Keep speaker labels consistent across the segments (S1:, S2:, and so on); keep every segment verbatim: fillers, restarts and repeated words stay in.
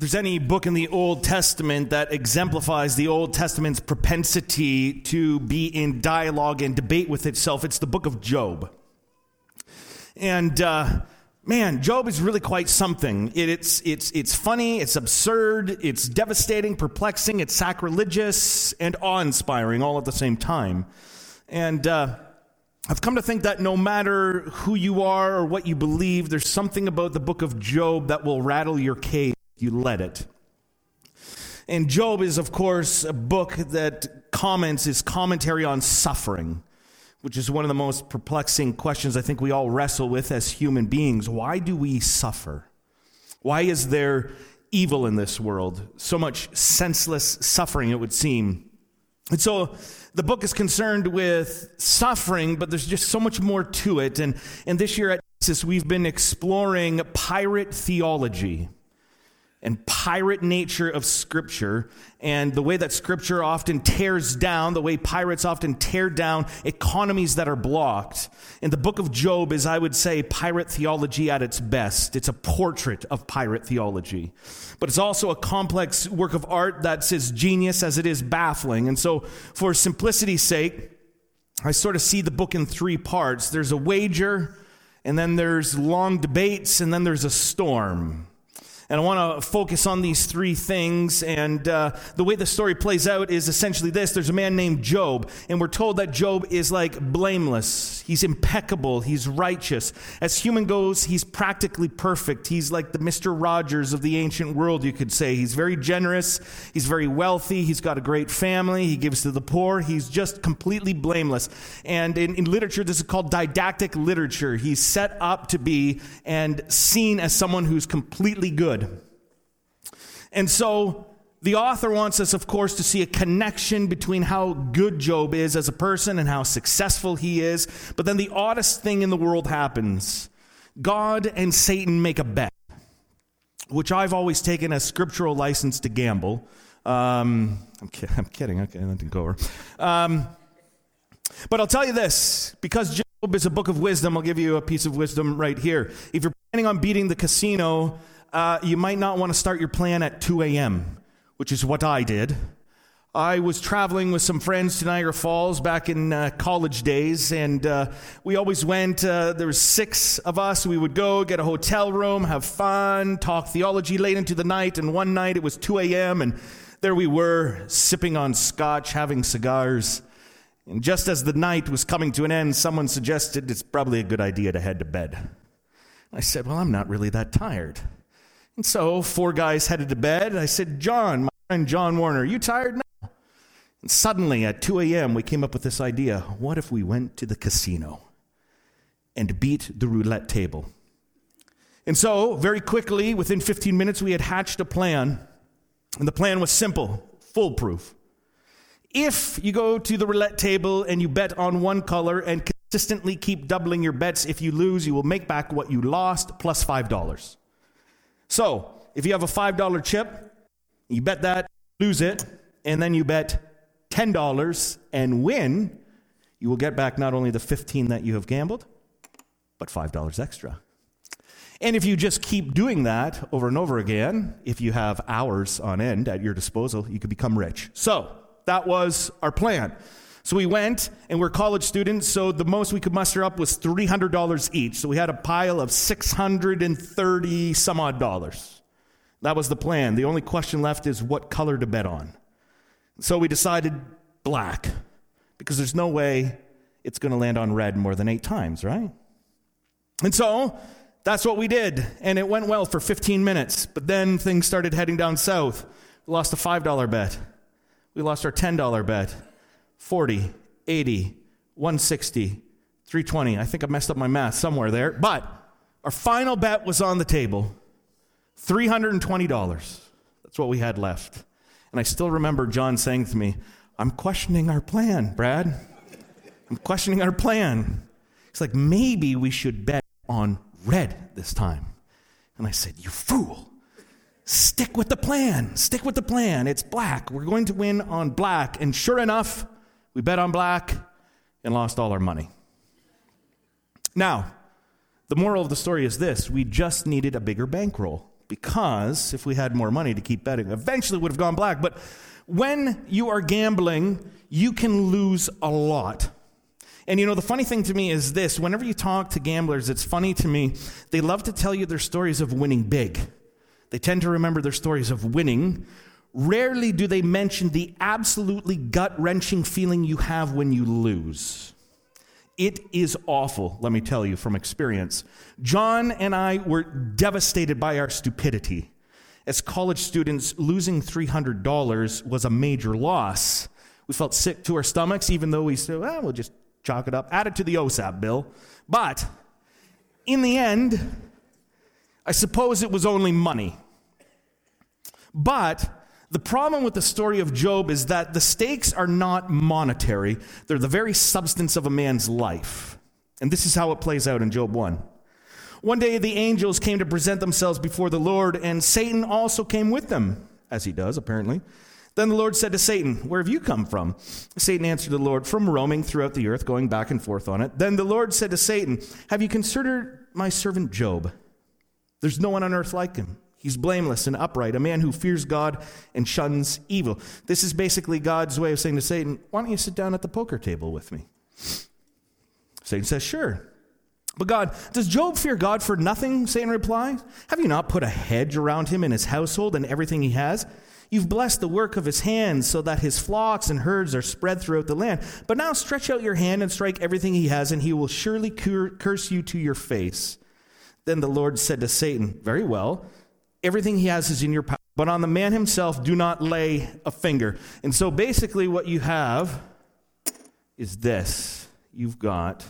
S1: there's any book in the Old Testament that exemplifies the Old Testament's propensity to be in dialogue and debate with itself, it's the book of Job. And uh, man, Job is really quite something. It, it's it's it's funny, it's absurd, it's devastating, perplexing, it's sacrilegious, and awe-inspiring all at the same time. And uh, I've come to think that no matter who you are or what you believe, there's something about the book of Job that will rattle your cage. You let it. And Job is, of course, a book that comments, is commentary on suffering, which is one of the most perplexing questions I think we all wrestle with as human beings. Why do we suffer? Why is there evil in this world? So much senseless suffering, it would seem. And so the book is concerned with suffering, but there's just so much more to it. And, and this year at Nexus, we've been exploring pirate theology and pirate nature of Scripture, and the way that Scripture often tears down, the way pirates often tear down economies that are blocked. And the book of Job is, I would say, pirate theology at its best. It's a portrait of pirate theology. But it's also a complex work of art that's as genius as it is baffling. And so, for simplicity's sake, I sort of see the book in three parts. There's a wager, and then there's long debates, and then there's a storm. And I want to focus on these three things, and uh, the way the story plays out is essentially this. There's a man named Job, and we're told that Job is like blameless. He's impeccable. He's righteous. As human goes, he's practically perfect. He's like the Mister Rogers of the ancient world, you could say. He's very generous. He's very wealthy. He's got a great family. He gives to the poor. He's just completely blameless. And in, in literature, this is called didactic literature. He's set up to be and seen as someone who's completely good. And so the author wants us, of course, to see a connection between how good Job is as a person and how successful he is. But then the oddest thing in the world happens. God and Satan make a bet, which I've always taken as scriptural license to gamble. Um, I'm, ki- I'm kidding. Okay, that didn't go over. Um, but I'll tell you this, because Job is a book of wisdom, I'll give you a piece of wisdom right here. If you're planning on beating the casino, Uh, you might not want to start your plan at two a.m., which is what I did. I was traveling with some friends to Niagara Falls back in uh, college days, and uh, we always went, uh, there was six of us. We would go, get a hotel room, have fun, talk theology late into the night, and one night it was two a.m., and there we were, sipping on scotch, having cigars. And just as the night was coming to an end, someone suggested it's probably a good idea to head to bed. I said, well, I'm not really that tired. And so four guys headed to bed. I said, John, my friend John Warner, are you tired now? And suddenly at two a.m. we came up with this idea. What if we went to the casino and beat the roulette table? And so very quickly, within fifteen minutes, we had hatched a plan. And the plan was simple, foolproof. If you go to the roulette table and you bet on one color and consistently keep doubling your bets, if you lose, you will make back what you lost plus five dollars. So, if you have a five dollar chip, you bet that, lose it, and then you bet ten dollars and win, you will get back not only the fifteen that you have gambled, but five dollars extra. And if you just keep doing that over and over again, if you have hours on end at your disposal, you could become rich. So, that was our plan. So we went, and we're college students, so the most we could muster up was three hundred dollars each. So we had a pile of six hundred thirty some odd dollars. That was the plan. The only question left is what color to bet on. So we decided black, because there's no way it's going to land on red more than eight times, right? And so that's what we did, and it went well for fifteen minutes. But then things started heading down south. We lost a five dollar bet. We lost our ten dollar bet. forty, eighty, one sixty, three twenty. I think I messed up my math somewhere there. But our final bet was on the table. three hundred twenty dollars. That's what we had left. And I still remember John saying to me, I'm questioning our plan, Brad. I'm questioning our plan. He's like, maybe we should bet on red this time. And I said, you fool. Stick with the plan. Stick with the plan. It's black. We're going to win on black. And sure enough, we bet on black and lost all our money. Now, the moral of the story is this. We just needed a bigger bankroll. because if we had more money to keep betting, eventually it would have gone black. But when you are gambling, you can lose a lot. And you know, the funny thing to me is this: whenever you talk to gamblers, it's funny to me, they love to tell you their stories of winning big. They tend to remember their stories of winning. Rarely do they mention the absolutely gut-wrenching feeling you have when you lose. It is awful, let me tell you from experience. John and I were devastated by our stupidity. As college students, losing three hundred dollars was a major loss. We felt sick to our stomachs, even though we said, well, we'll just chalk it up, add it to the O S A P bill. But in the end, I suppose it was only money. But the problem with the story of Job is that the stakes are not monetary. They're the very substance of a man's life. And this is how it plays out in Job one. One day the angels came to present themselves before the Lord, and Satan also came with them, as he does, apparently. Then the Lord said to Satan, where have you come from? Satan answered the Lord, from roaming throughout the earth, going back and forth on it. Then the Lord said to Satan, have you considered my servant Job? There's no one on earth like him. He's blameless and upright, a man who fears God and shuns evil. This is basically God's way of saying to Satan, why don't you sit down at the poker table with me? Satan says, sure. But God, does Job fear God for nothing? Satan replies. Have you not put a hedge around him and his household and everything he has? You've blessed the work of his hands so that his flocks and herds are spread throughout the land. But now stretch out your hand and strike everything he has, and he will surely cur- curse you to your face. Then the Lord said to Satan, very well, everything he has is in your power, but on the man himself do not lay a finger. And so basically what you have is this. You've got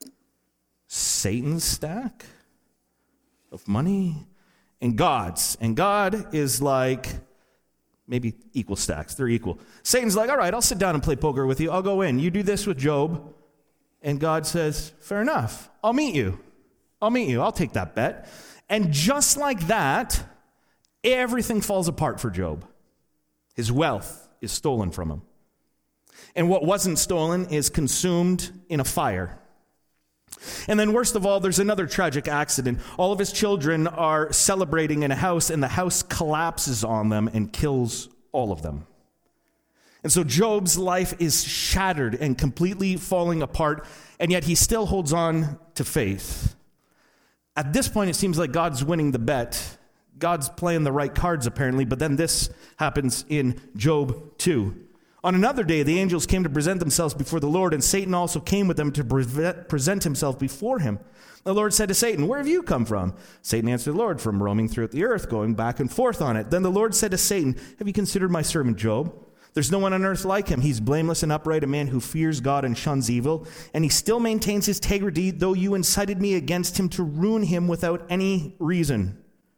S1: Satan's stack of money and God's. And God is like maybe equal stacks. They're equal. Satan's like, all right, I'll sit down and play poker with you. I'll go in. You do this with Job. And God says, fair enough. I'll meet you. I'll meet you. I'll take that bet. And just like that, everything falls apart for Job. His wealth is stolen from him. And what wasn't stolen is consumed in a fire. And then worst of all, there's another tragic accident. All of his children are celebrating in a house, and the house collapses on them and kills all of them. And so Job's life is shattered and completely falling apart, and yet he still holds on to faith. At this point, it seems like God's winning the bet. God's playing the right cards, apparently, but then this happens in Job two. On another day, the angels came to present themselves before the Lord, and Satan also came with them to pre- present himself before him. The Lord said to Satan, where have you come from? Satan answered the Lord, from roaming throughout the earth, going back and forth on it. Then the Lord said to Satan, have you considered my servant Job? There's no one on earth like him. He's blameless and upright, a man who fears God and shuns evil, and he still maintains his integrity, though you incited me against him to ruin him without any reason.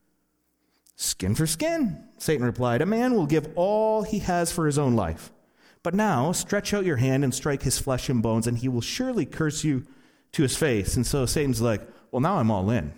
S1: Skin for skin, Satan replied. A man will give all he has for his own life. But now stretch out your hand and strike his flesh and bones, and he will surely curse you to his face. And so Satan's like, well, now I'm all in. And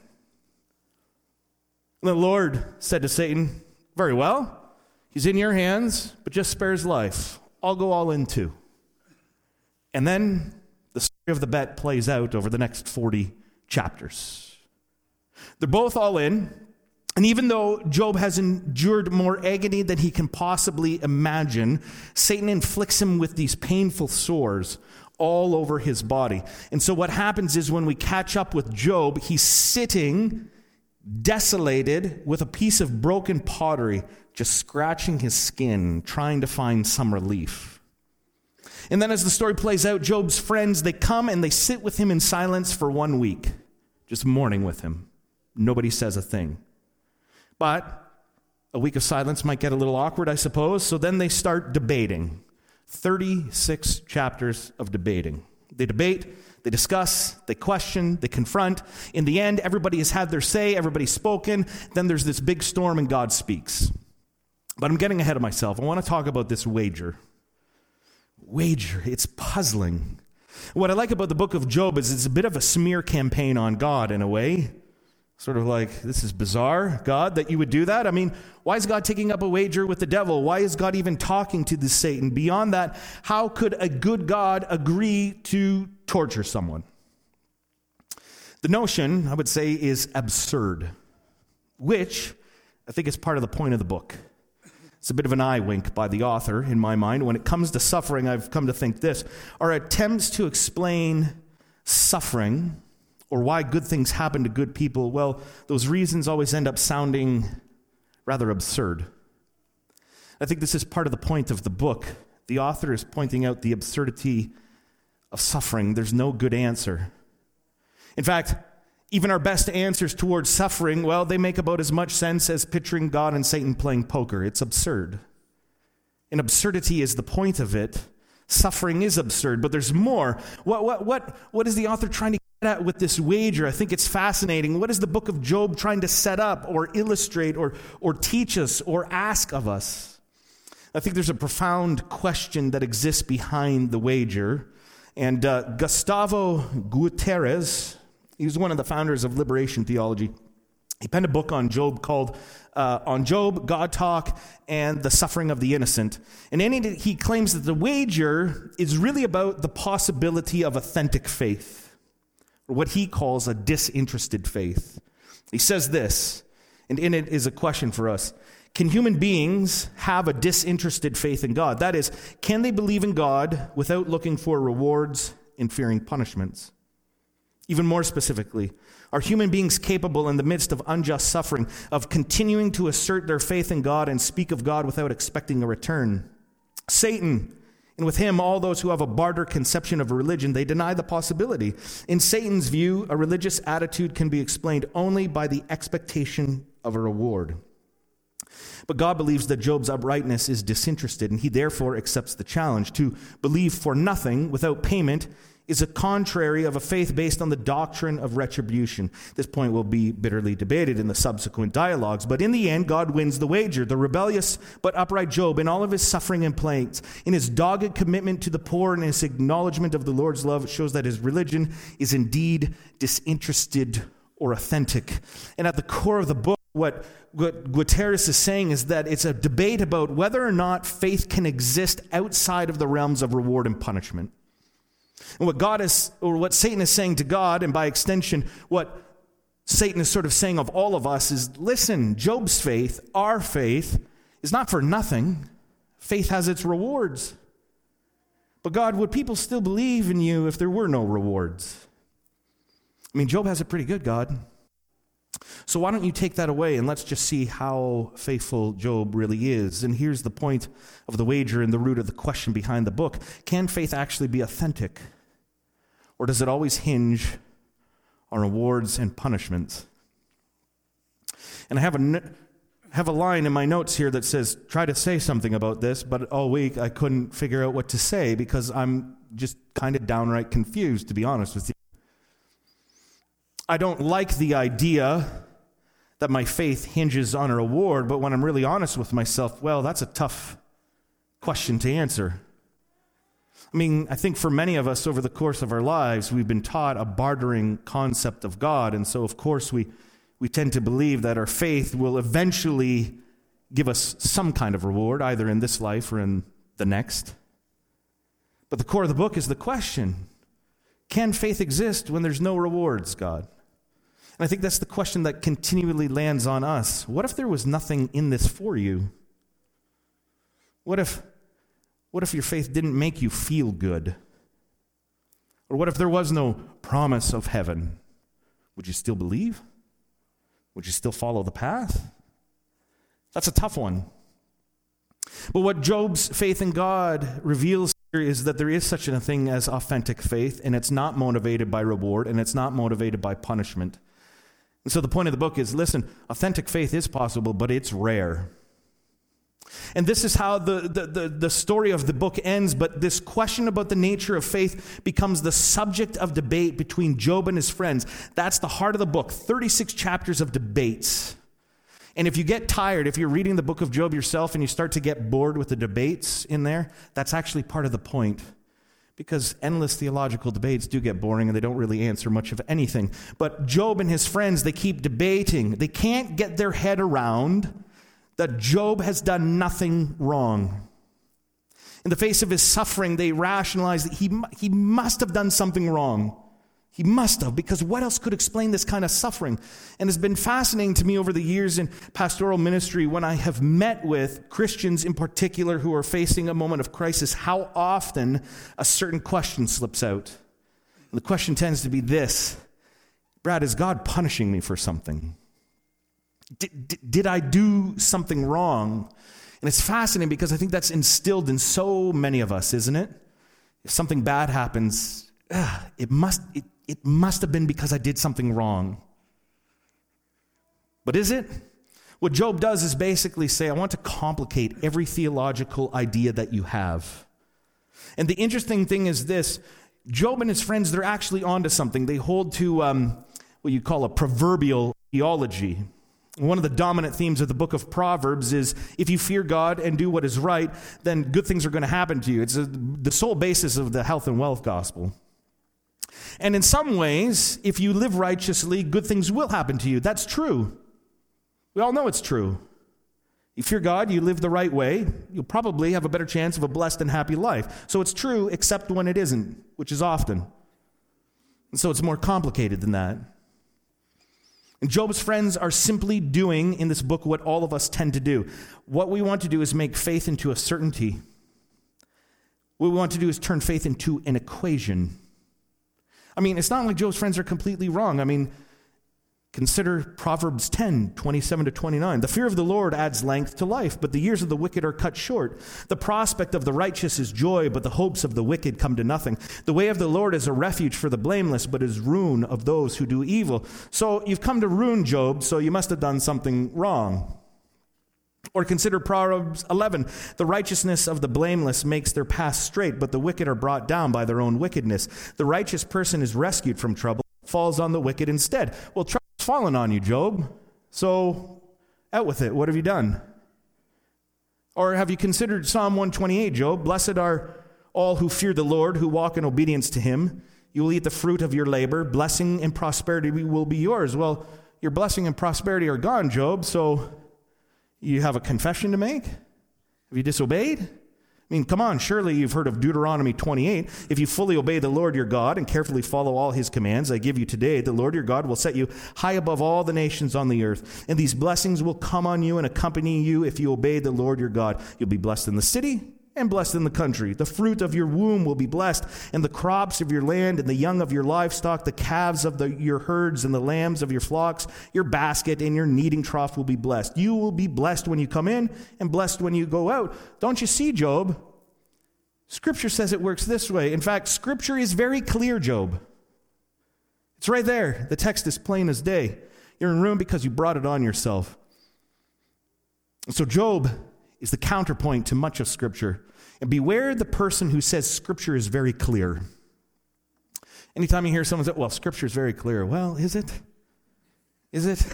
S1: the Lord said to Satan, very well, he's in your hands, but just spare his life. I'll go all in too. And then the story of the bet plays out over the next forty chapters. They're both all in. And even though Job has endured more agony than he can possibly imagine, Satan inflicts him with these painful sores all over his body. And so what happens is when we catch up with Job, he's sitting desolated with a piece of broken pottery, just scratching his skin, trying to find some relief. And then as the story plays out, Job's friends, they come and they sit with him in silence for one week, just mourning with him. Nobody says a thing. But a week of silence might get a little awkward, I suppose. So then they start debating. thirty-six chapters of debating. They debate, they discuss, they question, they confront. In the end, everybody has had their say, everybody's spoken. Then there's this big storm and God speaks. But I'm getting ahead of myself. I want to talk about this wager. Wager, it's puzzling. What I like about the book of Job is it's a bit of a smear campaign on God in a way. Sort of like, this is bizarre, God, that you would do that. I mean, why is God taking up a wager with the devil? Why is God even talking to this Satan? Beyond that, how could a good God agree to torture someone? The notion, I would say, is absurd, which I think it's part of the point of the book. It's a bit of an eye wink by the author, in my mind. When it comes to suffering, I've come to think this. Our attempts to explain suffering or why good things happen to good people, well, those reasons always end up sounding rather absurd. I think this is part of the point of the book. The author is pointing out the absurdity of suffering. There's no good answer. In fact, even our best answers towards suffering, well, they make about as much sense as picturing God and Satan playing poker. It's absurd. And absurdity is the point of it. Suffering is absurd, but there's more. What, what, what, what is the author trying to get at with this wager? I think it's fascinating. What is the book of Job trying to set up or illustrate or, or teach us or ask of us? I think there's a profound question that exists behind the wager. And uh, Gustavo Gutierrez, he was one of the founders of liberation theology. He penned a book on Job called uh, On Job, God Talk, and the Suffering of the Innocent. And in it, he claims that the wager is really about the possibility of authentic faith, or what he calls a disinterested faith. He says this, and in it is a question for us. Can human beings have a disinterested faith in God? That is, can they believe in God without looking for rewards and fearing punishments? Even more specifically, are human beings capable in the midst of unjust suffering of continuing to assert their faith in God and speak of God without expecting a return? Satan, and with him all those who have a barter conception of religion, they deny the possibility. In Satan's view, a religious attitude can be explained only by the expectation of a reward. But God believes that Job's uprightness is disinterested, and he therefore accepts the challenge. To believe for nothing without payment is a contrary of a faith based on the doctrine of retribution. This point will be bitterly debated in the subsequent dialogues, but in the end, God wins the wager. The rebellious but upright Job, in all of his suffering and plagues, in his dogged commitment to the poor and his acknowledgement of the Lord's love, shows that his religion is indeed disinterested or authentic. And at the core of the book, what, what Gutierrez is saying is that it's a debate about whether or not faith can exist outside of the realms of reward and punishment. And what God is, or what Satan is saying to God, and by extension, what Satan is sort of saying of all of us is, listen, Job's faith, our faith, is not for nothing. Faith has its rewards. But God, would people still believe in you if there were no rewards? I mean, Job has it pretty good, God. So why don't you take that away and let's just see how faithful Job really is. And here's the point of the wager and the root of the question behind the book. Can faith actually be authentic? Or does it always hinge on rewards and punishments? And I have a, have a line in my notes here that says, try to say something about this, but all week I couldn't figure out what to say because I'm just kind of downright confused, to be honest with you. I don't like the idea that my faith hinges on a reward, but when I'm really honest with myself, well, that's a tough question to answer. I mean, I think for many of us over the course of our lives, we've been taught a bartering concept of God, and so of course we, we tend to believe that our faith will eventually give us some kind of reward, either in this life or in the next. But the core of the book is the question, can faith exist when there's no rewards, God? And I think that's the question that continually lands on us. What if there was nothing in this for you? What if, what if your faith didn't make you feel good? Or what if there was no promise of heaven? Would you still believe? Would you still follow the path? That's a tough one. But what Job's faith in God reveals here is that there is such a thing as authentic faith, and it's not motivated by reward, and it's not motivated by punishment. And so the point of the book is, listen, authentic faith is possible, but it's rare. And this is how the, the, the, the story of the book ends, but this question about the nature of faith becomes the subject of debate between Job and his friends. That's the heart of the book, thirty-six chapters of debates. And if you get tired, if you're reading the book of Job yourself and you start to get bored with the debates in there, that's actually part of the point. Because endless theological debates do get boring and they don't really answer much of anything. But Job and his friends, they keep debating. They can't get their head around that Job has done nothing wrong. In the face of his suffering, they rationalize that he, he must have done something wrong. He must have, because what else could explain this kind of suffering? And it's been fascinating to me over the years in pastoral ministry when I have met with Christians in particular who are facing a moment of crisis, how often a certain question slips out. And the question tends to be this: Brad, is God punishing me for something? Did, did, did I do something wrong? And it's fascinating because I think that's instilled in so many of us, isn't it? If something bad happens, ugh, it must it, it must have been because I did something wrong. But is it? What Job does is basically say, I want to complicate every theological idea that you have. And the interesting thing is this: Job and his friends, they're actually onto something. They hold to um, what you call a proverbial theology. One of the dominant themes of the book of Proverbs is if you fear God and do what is right, then good things are going to happen to you. It's a, the sole basis of the health and wealth gospel. And in some ways, if you live righteously, good things will happen to you. That's true. We all know it's true. You fear God, you live the right way, you'll probably have a better chance of a blessed and happy life. So it's true, except when it isn't, which is often. And so it's more complicated than that. And Job's friends are simply doing in this book what all of us tend to do. What we want to do is make faith into a certainty. What we want to do is turn faith into an equation. I mean, it's not like Job's friends are completely wrong. I mean, consider Proverbs ten, twenty-seven to twenty-nine. The fear of the Lord adds length to life, but the years of the wicked are cut short. The prospect of the righteous is joy, but the hopes of the wicked come to nothing. The way of the Lord is a refuge for the blameless, but is ruin of those who do evil. So you've come to ruin Job, so you must have done something wrong. Or consider Proverbs eleven. The righteousness of the blameless makes their path straight, but the wicked are brought down by their own wickedness. The righteous person is rescued from trouble, falls on the wicked instead. Well, trouble's fallen on you, Job. So out with it. What have you done? Or have you considered Psalm one twenty-eight, Job? Blessed are all who fear the Lord, who walk in obedience to him. You will eat the fruit of your labor. Blessing and prosperity will be yours. Well, your blessing and prosperity are gone, Job, so you have a confession to make? Have you disobeyed? I mean, come on, surely you've heard of Deuteronomy twenty-eight. If you fully obey the Lord your God and carefully follow all his commands I give you today, the Lord your God will set you high above all the nations on the earth. And these blessings will come on you and accompany you if you obey the Lord your God. You'll be blessed in the city and blessed in the country. The fruit of your womb will be blessed, and the crops of your land, and the young of your livestock, the calves of the, your herds, and the lambs of your flocks. Your basket and your kneading trough will be blessed. You will be blessed when you come in, and blessed when you go out. Don't you see, Job? Scripture says it works this way. In fact, Scripture is very clear, Job. It's right there. The text is plain as day. You're in ruin because you brought it on yourself. So Job is the counterpoint to much of Scripture. And beware the person who says Scripture is very clear. Anytime you hear someone say, well, Scripture is very clear. Well, is it? Is it?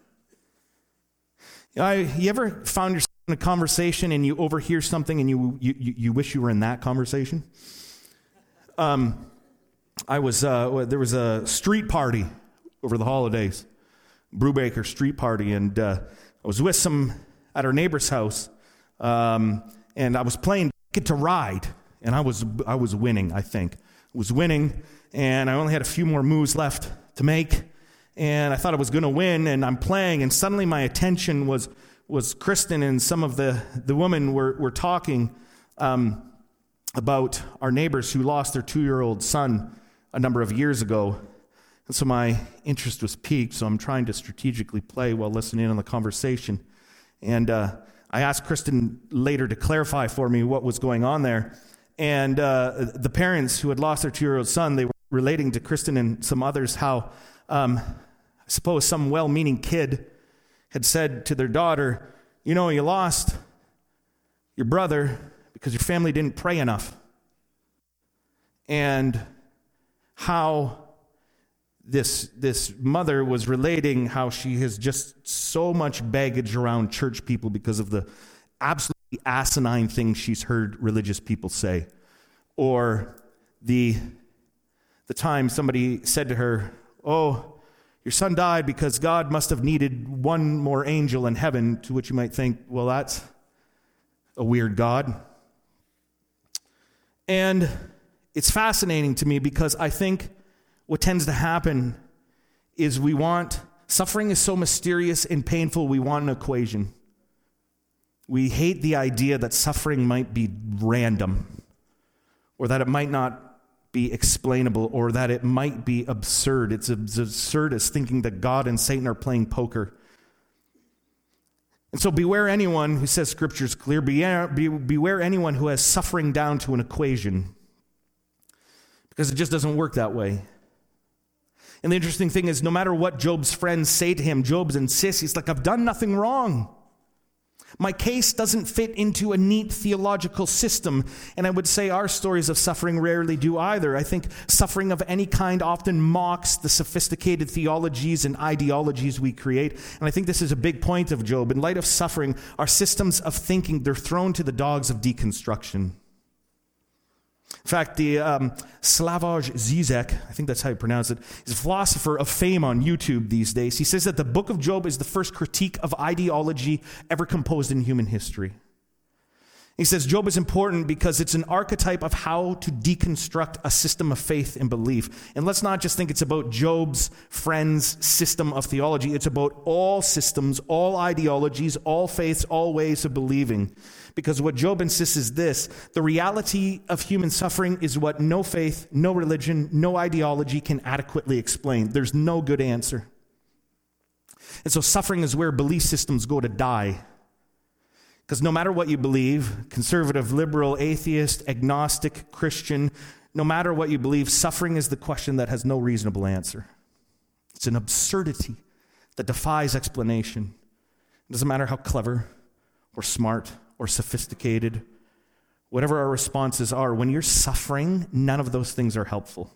S1: You know, you ever found yourself in a conversation and you overhear something and you you, you wish you were in that conversation? Um, I was, uh, there was a street party over the holidays, Brubaker street party, and uh, I was with some at our neighbor's house, um, and I was playing Ticket to Ride, and I was I was winning, I think. I was winning, and I only had a few more moves left to make, and I thought I was going to win, and I'm playing, and suddenly my attention was was Kristen and some of the, the women were, were talking um, about our neighbors who lost their two-year-old son a number of years ago. And so my interest was piqued, so I'm trying to strategically play while listening in on the conversation. And uh, I asked Kristen later to clarify for me what was going on there. And uh, the parents who had lost their two-year-old son, they were relating to Kristen and some others how, um, I suppose some well-meaning kid had said to their daughter, you know, you lost your brother because your family didn't pray enough. And how this this mother was relating how she has just so much baggage around church people because of the absolutely asinine things she's heard religious people say. Or the the time somebody said to her, oh, your son died because God must have needed one more angel in heaven, to which you might think, well, that's a weird God. And it's fascinating to me because I think what tends to happen is we want, suffering is so mysterious and painful, we want an equation. We hate the idea that suffering might be random, or that it might not be explainable, or that it might be absurd. It's as absurd as thinking that God and Satan are playing poker. And so beware anyone who says Scripture's clear. Beware, beware anyone who has suffering down to an equation, because it just doesn't work that way. And the interesting thing is, no matter what Job's friends say to him, Job insists, he's like, I've done nothing wrong. My case doesn't fit into a neat theological system. And I would say our stories of suffering rarely do either. I think suffering of any kind often mocks the sophisticated theologies and ideologies we create. And I think this is a big point of Job. In light of suffering, our systems of thinking, they're thrown to the dogs of deconstruction. In fact, the um, Slavoj Zizek, I think that's how you pronounce it, is a philosopher of fame on YouTube these days. He says that the book of Job is the first critique of ideology ever composed in human history. He says Job is important because it's an archetype of how to deconstruct a system of faith and belief. And let's not just think it's about Job's friends' system of theology. It's about all systems, all ideologies, all faiths, all ways of believing. Because what Job insists is this: the reality of human suffering is what no faith, no religion, no ideology can adequately explain. There's no good answer. And so suffering is where belief systems go to die. Because no matter what you believe, conservative, liberal, atheist, agnostic, Christian, no matter what you believe, suffering is the question that has no reasonable answer. It's an absurdity that defies explanation. It doesn't matter how clever or smart or sophisticated, whatever our responses are, when you're suffering, none of those things are helpful.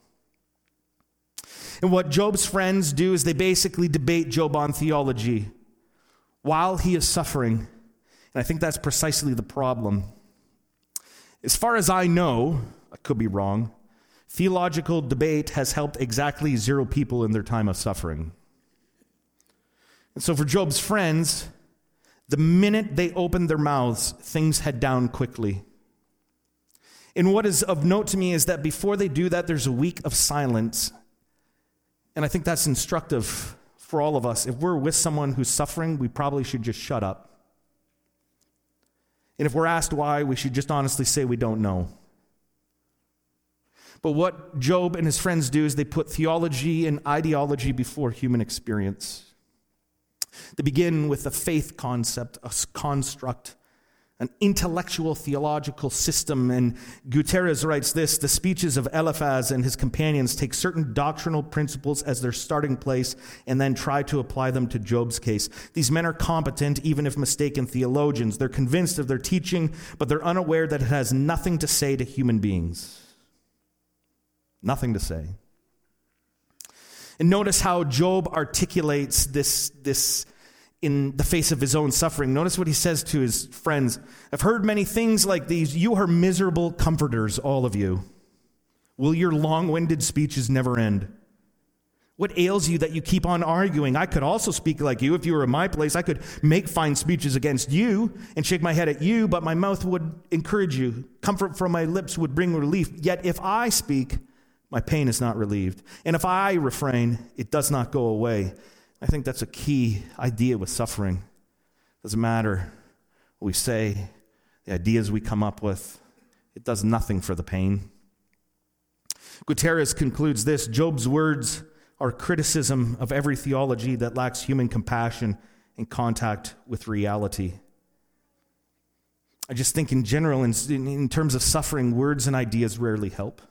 S1: And what Job's friends do is they basically debate Job on theology while he is suffering. And I think that's precisely the problem. As far as I know, I could be wrong, theological debate has helped exactly zero people in their time of suffering. And so for Job's friends, the minute they opened their mouths, things head down quickly. And what is of note to me is that before they do that, there's a week of silence. And I think that's instructive for all of us. If we're with someone who's suffering, we probably should just shut up. And if we're asked why, we should just honestly say we don't know. But what Job and his friends do is they put theology and ideology before human experience. They begin with a faith concept, a construct, an intellectual theological system. And Guterres writes this: the speeches of Eliphaz and his companions take certain doctrinal principles as their starting place and then try to apply them to Job's case. These men are competent, even if mistaken theologians. They're convinced of their teaching, but they're unaware that it has nothing to say to human beings. Nothing to say. And notice how Job articulates this, this in the face of his own suffering. Notice what he says to his friends. I've heard many things like these. You are miserable comforters, all of you. Will your long-winded speeches never end? What ails you that you keep on arguing? I could also speak like you. If you were in my place, I could make fine speeches against you and shake my head at you, but my mouth would encourage you. Comfort from my lips would bring relief. Yet if I speak, my pain is not relieved. And if I refrain, it does not go away. I think that's a key idea with suffering. It doesn't matter what we say, the ideas we come up with. It does nothing for the pain. Guterres concludes this: Job's words are criticism of every theology that lacks human compassion and contact with reality. I just think in general, in, in terms of suffering, words and ideas rarely help.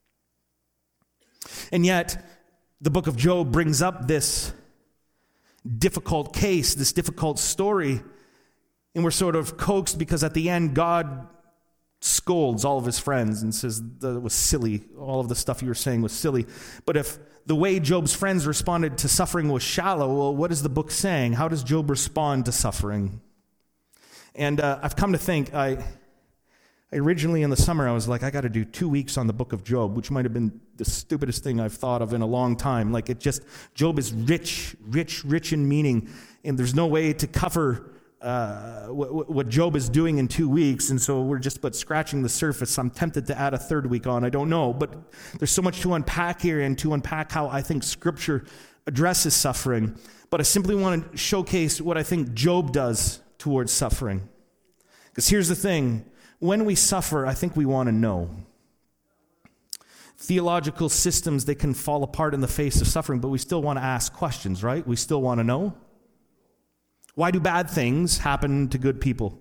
S1: And yet, the book of Job brings up this difficult case, this difficult story, and we're sort of coaxed because at the end, God scolds all of his friends and says that it was silly. All of the stuff you were saying was silly. But if the way Job's friends responded to suffering was shallow, well, what is the book saying? How does Job respond to suffering? And uh, I've come to think, I... Originally in the summer, I was like, I got to do two weeks on the book of Job, which might have been the stupidest thing I've thought of in a long time. Like it just, Job is rich, rich, rich in meaning, and there's no way to cover uh, what, what Job is doing in two weeks, and so we're just but scratching the surface. I'm tempted to add a third week on. I don't know, but there's so much to unpack here and to unpack how I think Scripture addresses suffering. But I simply want to showcase what I think Job does towards suffering. Because here's the thing. When we suffer, I think we want to know. Theological systems, they can fall apart in the face of suffering, but we still want to ask questions, right? We still want to know. Why do bad things happen to good people?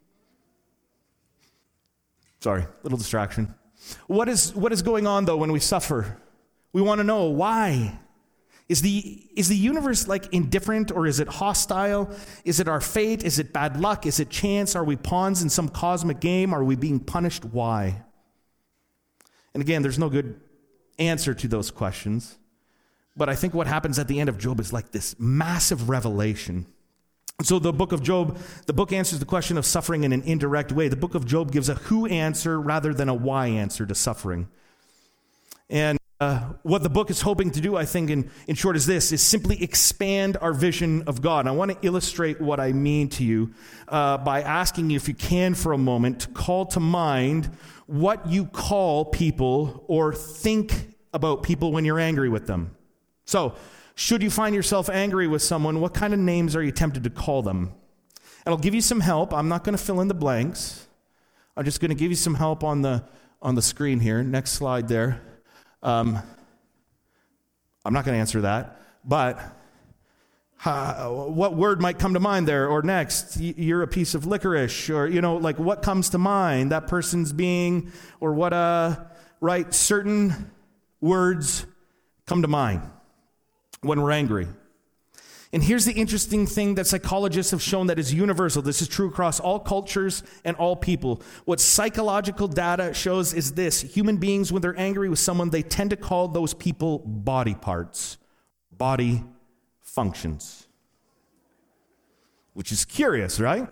S1: Sorry, little distraction. What is what is going on, though, when we suffer? We want to know why. Is the, is the universe like indifferent, or is it hostile? Is it our fate? Is it bad luck? Is it chance? Are we pawns in some cosmic game? Are we being punished? Why? And again, there's no good answer to those questions. But I think what happens at the end of Job is like this massive revelation. So the book of Job, the book answers the question of suffering in an indirect way. The book of Job gives a who answer rather than a why answer to suffering. And uh, what the book is hoping to do, I think, in, in short, is this, is simply expand our vision of God. And I want to illustrate what I mean to you uh, by asking you, if you can for a moment, to call to mind what you call people or think about people when you're angry with them. So, should you find yourself angry with someone, what kind of names are you tempted to call them? And I'll give you some help. I'm not going to fill in the blanks. I'm just going to give you some help on the on the screen here. Next slide there. Um, I'm not going to answer that. But uh, what word might come to mind there? Or next, you're a piece of licorice. Or, you know, like what comes to mind? That person's being, or what, uh, right? Certain words come to mind when we're angry. And here's the interesting thing that psychologists have shown that is universal. This is true across all cultures and all people. What psychological data shows is this. Human beings, when they're angry with someone, they tend to call those people body parts, body functions. Which is curious, right?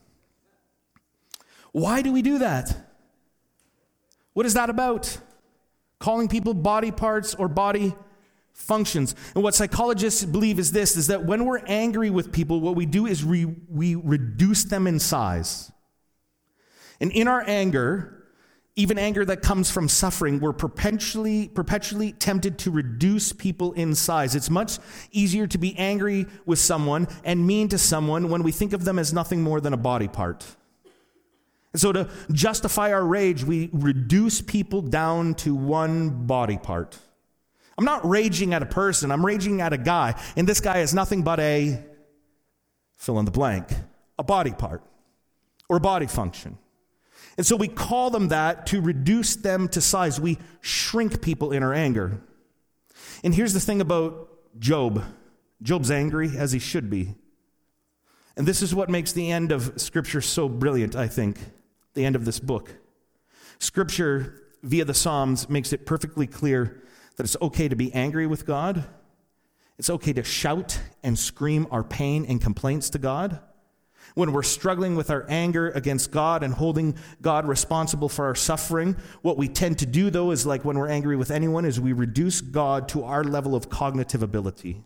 S1: Why do we do that? What is that about? Calling people body parts or body functions. And what psychologists believe is this, is that when we're angry with people, what we do is we, we reduce them in size. And in our anger, even anger that comes from suffering, we're perpetually, perpetually tempted to reduce people in size. It's much easier to be angry with someone and mean to someone when we think of them as nothing more than a body part. And so to justify our rage, we reduce people down to one body part. I'm not raging at a person, I'm raging at a guy. And this guy is nothing but a, fill in the blank, a body part or a body function. And so we call them that to reduce them to size. We shrink people in our anger. And here's the thing about Job. Job's angry as he should be. And this is what makes the end of Scripture so brilliant, I think, the end of this book. Scripture, via the Psalms, makes it perfectly clear that it's okay to be angry with God. It's okay to shout and scream our pain and complaints to God. When we're struggling with our anger against God and holding God responsible for our suffering, what we tend to do, though, is like when we're angry with anyone, is we reduce God to our level of cognitive ability,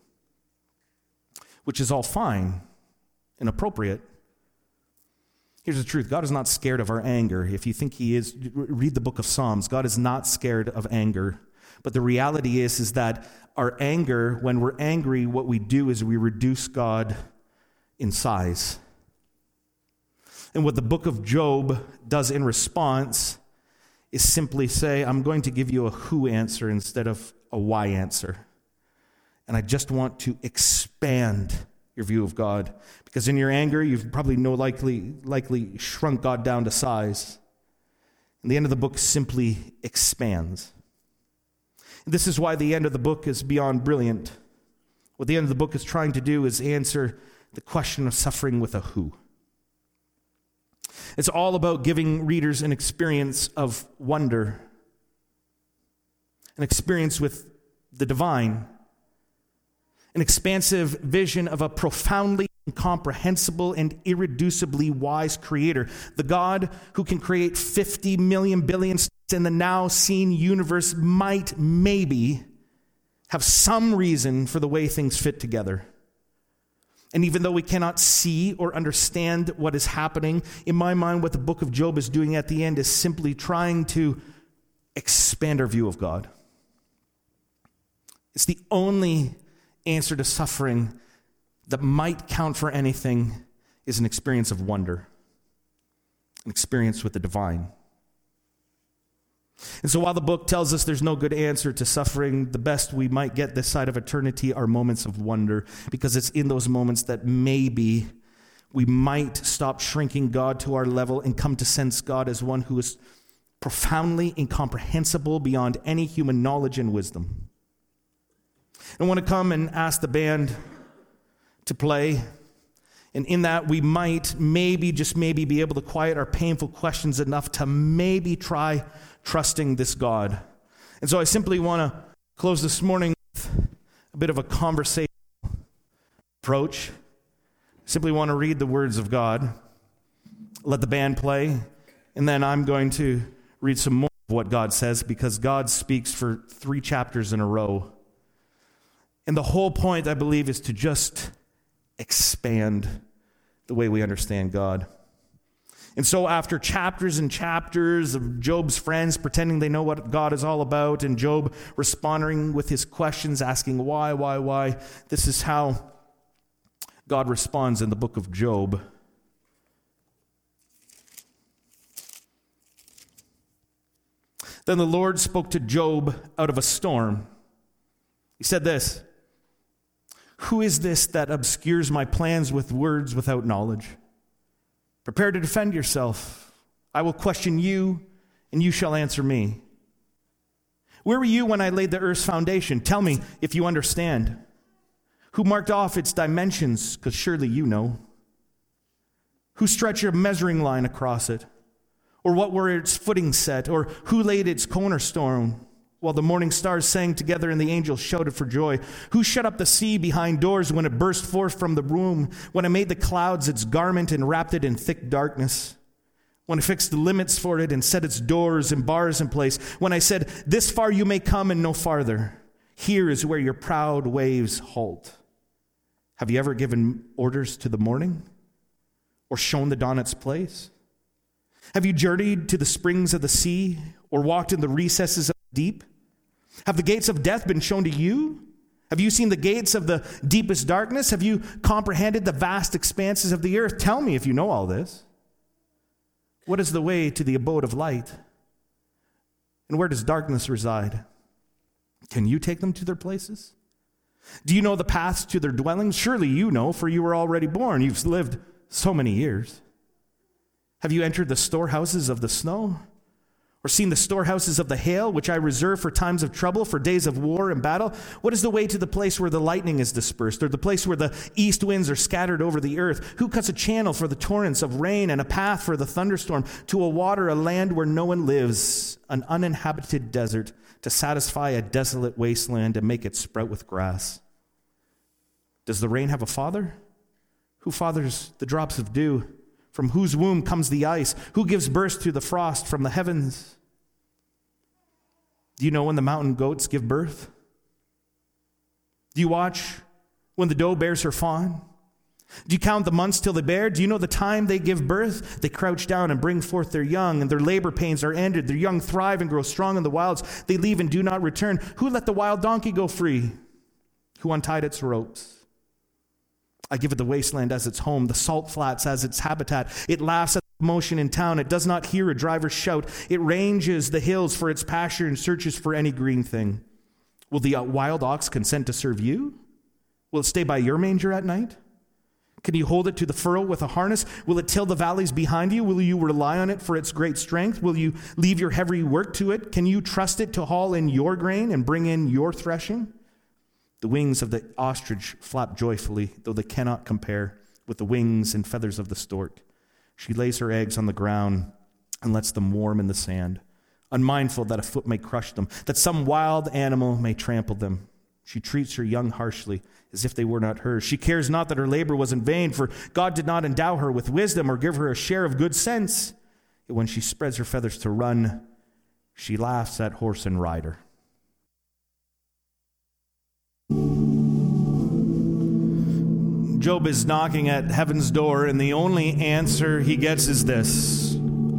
S1: which is all fine and appropriate. Here's the truth. God is not scared of our anger. If you think he is, read the book of Psalms. God is not scared of anger. But the reality is, is that our anger, when we're angry, what we do is we reduce God in size. And what the book of Job does in response is simply say, I'm going to give you a who answer instead of a why answer. And I just want to expand your view of God. Because in your anger, you've probably no likely, likely shrunk God down to size. And the end of the book simply expands. This is why the end of the book is beyond brilliant. What the end of the book is trying to do is answer the question of suffering with a who. It's all about giving readers an experience of wonder, an experience with the divine, an expansive vision of a profoundly incomprehensible and irreducibly wise creator, the God who can create fifty million billion stars in the now seen universe might maybe have some reason for the way things fit together. And even though we cannot see or understand what is happening, in my mind, what the book of Job is doing at the end is simply trying to expand our view of God. It's the only answer to suffering that might count for anything is an experience of wonder, an experience with the divine. And so while the book tells us there's no good answer to suffering, the best we might get this side of eternity are moments of wonder, because it's in those moments that maybe we might stop shrinking God to our level and come to sense God as one who is profoundly incomprehensible beyond any human knowledge and wisdom. I want to come and ask the band to play. And in that, we might maybe, just maybe, be able to quiet our painful questions enough to maybe try trusting this God. And so I simply want to close this morning with a bit of a conversational approach. I simply want to read the words of God, let the band play, and then I'm going to read some more of what God says, because God speaks for three chapters in a row. And the whole point, I believe, is to just expand the way we understand God. And so after chapters and chapters of Job's friends pretending they know what God is all about, and Job responding with his questions, asking why, why, why, this is how God responds in the book of Job. Then the Lord spoke to Job out of a storm. He said this, "Who is this that obscures my plans with words without knowledge? Prepare to defend yourself. I will question you, and you shall answer me. Where were you when I laid the earth's foundation? Tell me if you understand. Who marked off its dimensions? Because surely you know. Who stretched a measuring line across it? Or what were its footing set? Or who laid its cornerstone? While the morning stars sang together and the angels shouted for joy. Who shut up the sea behind doors when it burst forth from the womb? When it made the clouds its garment and wrapped it in thick darkness? When it fixed the limits for it and set its doors and bars in place? When I said, this far you may come and no farther. Here is where your proud waves halt. Have you ever given orders to the morning? Or shown the dawn its place? Have you journeyed to the springs of the sea? Or walked in the recesses of the deep? Have the gates of death been shown to you? Have you seen the gates of the deepest darkness? Have you comprehended the vast expanses of the earth? Tell me if you know all this. What is the way to the abode of light? And where does darkness reside? Can you take them to their places? Do you know the paths to their dwellings? Surely you know, for you were already born. You've lived so many years. Have you entered the storehouses of the snow? Or seen the storehouses of the hail, which I reserve for times of trouble, for days of war and battle? What is the way to the place where the lightning is dispersed, or the place where the east winds are scattered over the earth? Who cuts a channel for the torrents of rain and a path for the thunderstorm, to a water, a land where no one lives, an uninhabited desert, to satisfy a desolate wasteland and make it sprout with grass? Does the rain have a father? Who fathers the drops of dew? From whose womb comes the ice? Who gives birth to the frost from the heavens? Do you know when the mountain goats give birth? Do you watch when the doe bears her fawn? Do you count the months till they bear? Do you know the time they give birth? They crouch down and bring forth their young, and their labor pains are ended. Their young thrive and grow strong in the wilds. They leave and do not return. Who let the wild donkey go free? Who untied its ropes? I give it the wasteland as its home, the salt flats as its habitat. It laughs at the commotion in town. It does not hear a driver's shout. It ranges the hills for its pasture and searches for any green thing. Will the wild ox consent to serve you? Will it stay by your manger at night? Can you hold it to the furrow with a harness? Will it till the valleys behind you? Will you rely on it for its great strength? Will you leave your heavy work to it? Can you trust it to haul in your grain and bring in your threshing? The wings of the ostrich flap joyfully, though they cannot compare with the wings and feathers of the stork. She lays her eggs on the ground and lets them warm in the sand, unmindful that a foot may crush them, that some wild animal may trample them. She treats her young harshly, as if they were not hers. She cares not that her labor was in vain, for God did not endow her with wisdom or give her a share of good sense. Yet when she spreads her feathers to run, she laughs at horse and rider. Job is knocking at heaven's door, and the only answer he gets is this.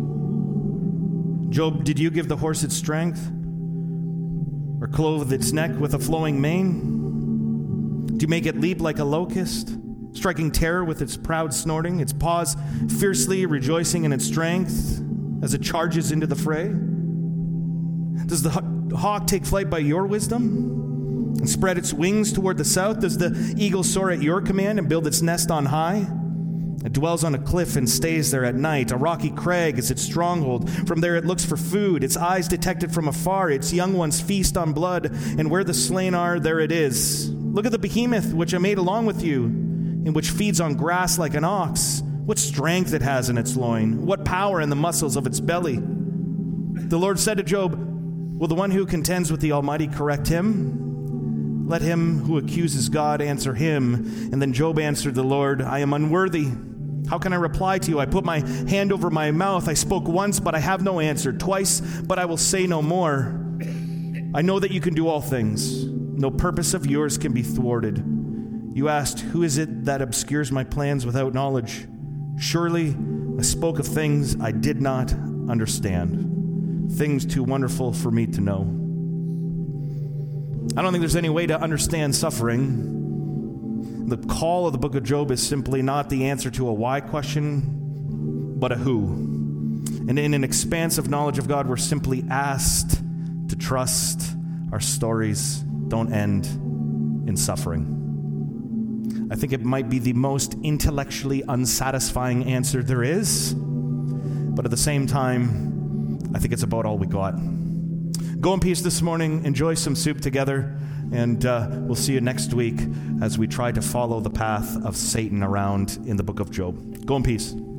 S1: Job, did you give the horse its strength? Or clothe its neck with a flowing mane? Do you make it leap like a locust, striking terror with its proud snorting, its paws fiercely rejoicing in its strength as it charges into the fray? Does the hawk take flight by your wisdom and spread its wings toward the south? Does the eagle soar at your command and build its nest on high? It dwells on a cliff and stays there at night. A rocky crag is its stronghold. From there it looks for food. Its eyes detect it from afar. Its young ones feast on blood, and where the slain are, there it is. Look at the behemoth which I made along with you, and which feeds on grass like an ox. What strength it has in its loin. What power in the muscles of its belly. The Lord said to Job, will the one who contends with the Almighty correct him? Let him who accuses God answer him. And then Job answered the Lord, I am unworthy. How can I reply to you? I put my hand over my mouth. I spoke once, but I have no answer. Twice, but I will say no more. I know that you can do all things. No purpose of yours can be thwarted. You asked, who is it that obscures my plans without knowledge? Surely I spoke of things I did not understand, things too wonderful for me to know. I don't think there's any way to understand suffering. The call of the book of Job is simply not the answer to a why question, but a who. And in an expansive knowledge of God, we're simply asked to trust our stories don't end in suffering. I think it might be the most intellectually unsatisfying answer there is, but at the same time, I think it's about all we got. Go in peace this morning, enjoy some soup together, and uh, we'll see you next week as we try to follow the path of Satan around in the book of Job. Go in peace.